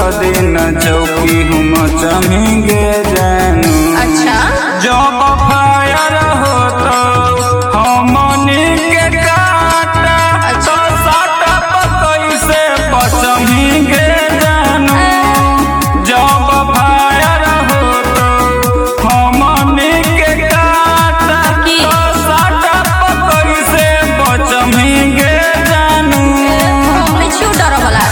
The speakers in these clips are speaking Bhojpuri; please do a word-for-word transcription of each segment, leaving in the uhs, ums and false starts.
दिन चौकी हम चमेंगे जानू। अच्छा जब फायर हो तो हमनी के काटा तो साटा कैसे बचमेंगे जानू। जब फायर हो तो हमनी के काटा तो साटा कैसे बचमेंगे जानू। क्यों डर वाला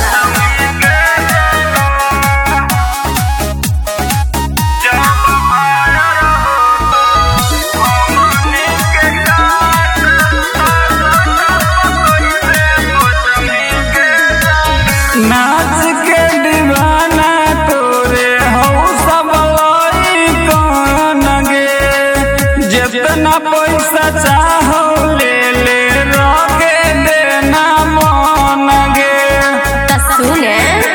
नाच के दीवाना तोरे हो सब कौन गे। जितना पैसा चाहो ले ले रोके देना मन गे। सुने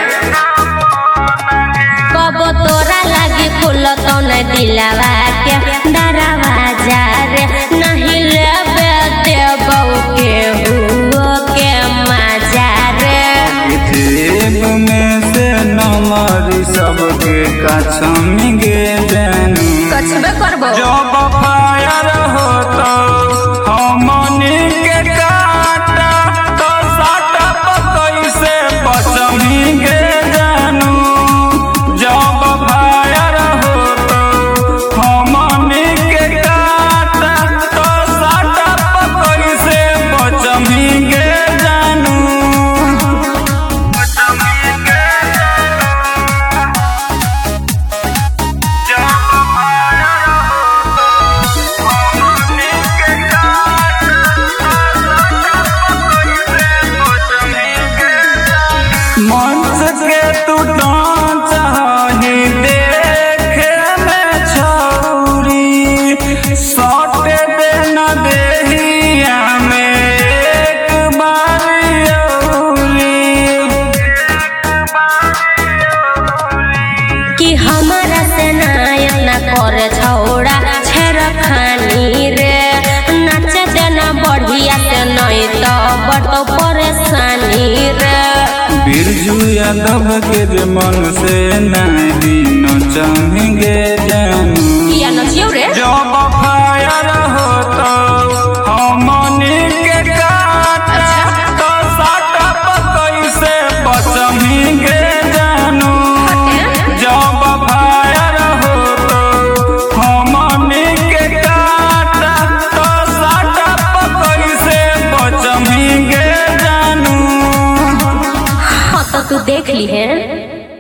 कब तोरा लागे फूल तो न दिलावा के डरावा जा रे नहीं लेबे देबो के हुओ के मजा रे। जेब में से नंबर सबके कछमेंगे जानू। कछबे करबो जब फायर हो तो हमनी के काटा तो साटा कैसे बचमेंगे जानू। जब फायर हो तो हमनी के काटा तो साटा कैसे बचमेंगे जानू। मंच के तू डांस चाही देखे में छौरी सौटे देना देहिया में एक बारी औरी। कि हमारा से ना इतना करे छौड़ा छेर खानी रे नाच देना बढ़िया से नहीं तो बड़ो परेशानी रे। बिरजू यादव के जे मन से नहीं नचमेंगे जानू। या नचियो रे जब फायर हो तो हमनी के काटा तो साटा कैसे बचमेंगे जानू। जब फायर हो तो हमनी के काटा तो साटा कैसे बचमेंगे जानू। हाँ तो तू देख ली है।